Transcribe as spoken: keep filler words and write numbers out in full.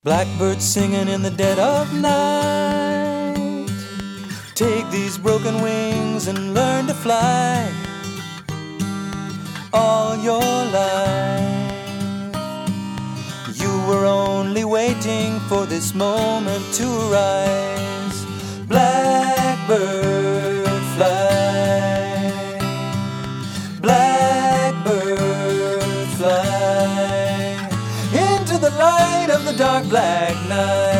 Blackbird singing in the dead of night. Take these broken wings and learn to fly all your life. You were only waiting for this moment to arise. Blackbird fly, blackbird fly into the light of the dark black night.